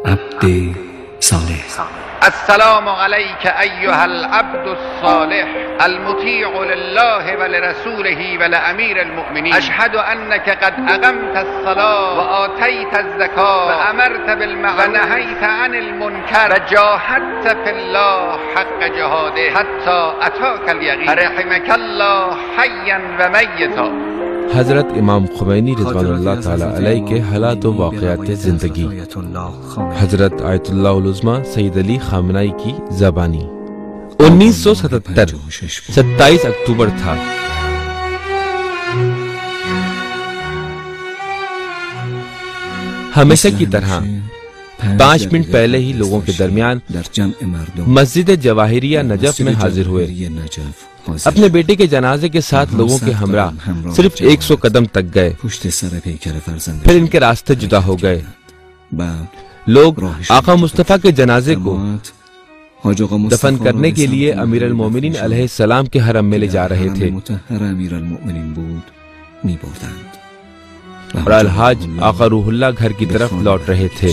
عبد صالح. السلام علیک ایها العبد الصالح المطیع لله ولرسوله ولامیر المؤمنین اشهد انک قد اقمت الصلاة وآتیت الزکاة وامرت بالمعروف ونهیت عن المنکر وجاهدت فی الله حق جهاده حتی اتاک الیقین رحمک الله حیا و میتا. حضرت امام خمینی رضوان اللہ تعالی علیہ کے حالات و واقعات زندگی. حضرت آیت اللہ العظمی سید علی خامنائی کی زبانی. 1977 27 اکتوبر تھا. ہمیشہ کی طرح 5 منٹ پہلے ہی لوگوں کے درمیان مسجد جواہریہ نجف میں حاضر ہوئے. اپنے بیٹے کے جنازے کے ساتھ لوگوں کے ہمراہ صرف 100 قدم تک گئے. پھر ان کے راستے جدا ہو گئے. لوگ آقا مصطفیٰ کے جنازے کو دفن کرنے کے لیے امیر المومنین علیہ السلام کے حرم میں لے جا رہے تھے اور الحاج آقا روح اللہ گھر کی طرف لوٹ رہے تھے.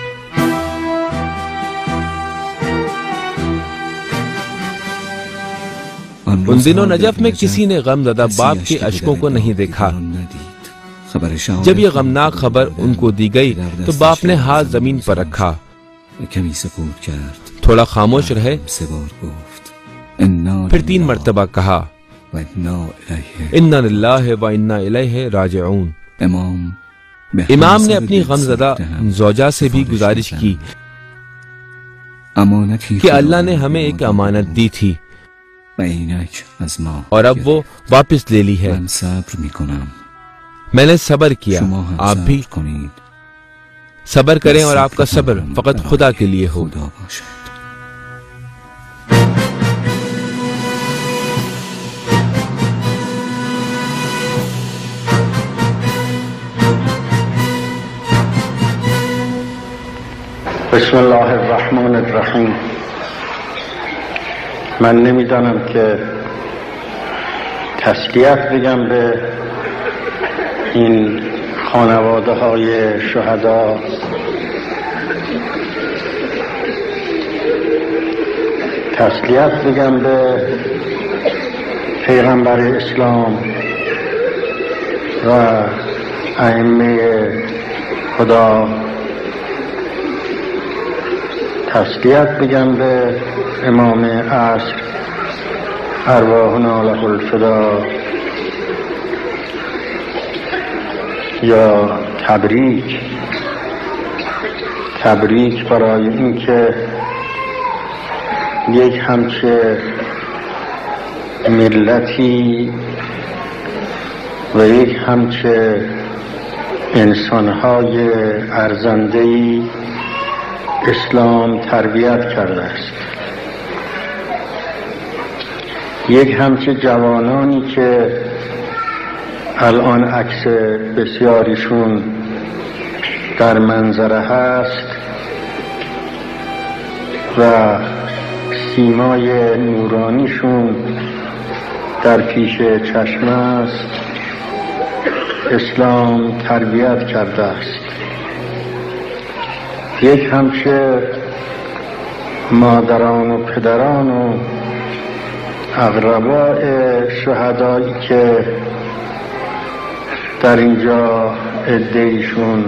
ان دنوں نجف میں کسی نے غم زدہ باپ کے اشکوں کو نہیں دیکھا. جب یہ غمناک خبر ان کو دی گئی تو باپ نے ہاتھ زمین پر رکھا, تھوڑا خاموش رہے, پھر 3 مرتبہ کہا انا للہ و انا الیہ راجعون. امام نے اپنی غمزدہ زوجہ سے بھی گزارش کی کہ اللہ نے ہمیں ایک امانت دی تھی اور اب وہ واپس لے لی ہے. میں نے صبر کیا, آپ بھی صبر کریں اور آپ کا صبر فقط خدا کے لیے ہو. بسم الله الرحمن الرحیم. من نمیدانم که تسلیت بگم به این خانواده های شهدا تسلیت بگم به پیغمبر اسلام و ائمه خدا, تسلیت بگم به امام عصر ارواحنا له الفدا یا تبریک برای اینکه یک همچه ملتی و یک همچه انسانهای ارزنده‌ای اسلام تربیت کرده است. یک همچه جوانانی که الان عکس بسیاریشون در منظره هست و سیمای نورانیشون در پیش چشم است, اسلام تربیت کرده است. یک همچه مادران و پدران و اقرباء شهدایی که در اینجا عده‌ایشون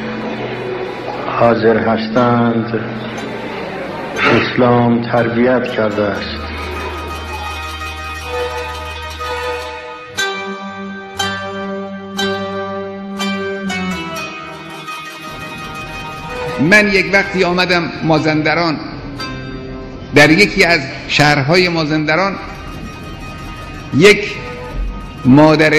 حاضر هستند اسلام تربیت کرده است. من یک وقتی آمدم مازندران, در یکی از شهرهای مازندران یک مادر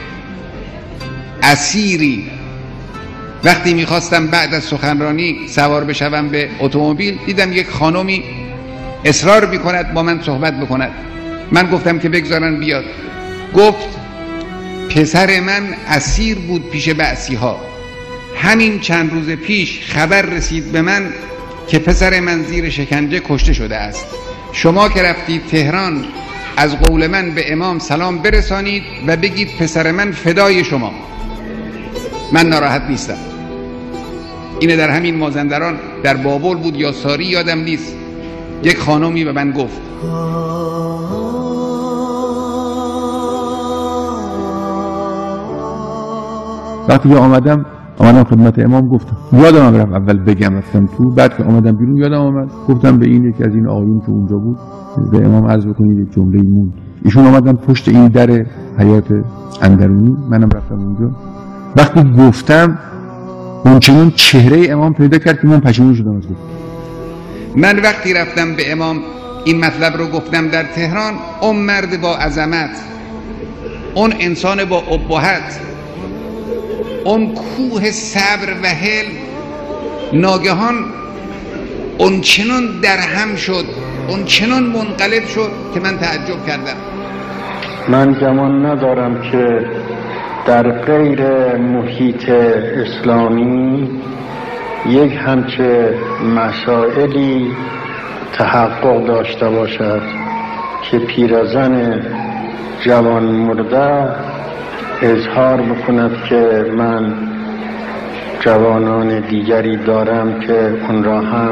اسیری وقتی میخواستم بعد از سخنرانی سوار بشوم به اتومبیل دیدم یک خانمی اصرار میکند با من صحبت بکند. من گفتم که بگذارن بیاد. گفت پسر من اسیر بود پیش بعثی‌ها. همین چند روز پیش خبر رسید به من که پسر من زیر شکنجه کشته شده است. شما که رفتید تهران از قول من به امام سلام برسانید و بگید پسر من فدای شما. من ناراحت نیستم. اینه در همین مازندران در بابل بود یا ساری یادم نیست، یک خانمی به من گفت وقتی که آمدم خدمت امام گفتم، یادم رفت اول بگم، رفتم تو، بعد که آمدم بیرون یادم آمد گفتم به این یکی از این آقایون که اونجا بود به امام عرض بکنید یک جمله موند. ایشون آمدن پشت این در حیات اندرونی، منم رفتم اونجا. وقتی گفتم اونچنان چهره امام پیدا کرد که من پشیمون شدم از گفت. من وقتی رفتم به امام این مطلب رو گفتم در تهران، اون مرد با عظمت، اون انسان با ابهت، اون کوه صبر و حلم ناگهان اون چنان در هم شد، اون چنان منقلب شد که من تعجب کردم. من گمان ندارم که در غیر محیط اسلامی یک همچه مسائلی تحقق داشته باشد که پیرزن جوان مرده اظهار بکند که من جوانان دیگری دارم که اون را هم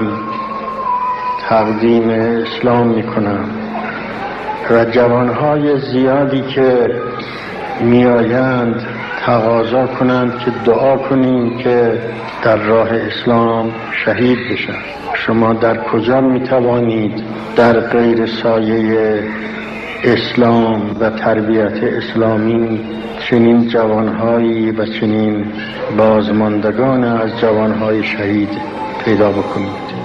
تقدیم اسلام میکنم و جوانهای زیادی که میآیند تقاضا کنند که دعا کنیم که در راه اسلام شهید بشن. شما در کجا میتوانید در غیر سایه اسلام و تربیت اسلامی چنین جوانهایی و چنین بازماندگان از جوانهای شهید پیدا بکنید؟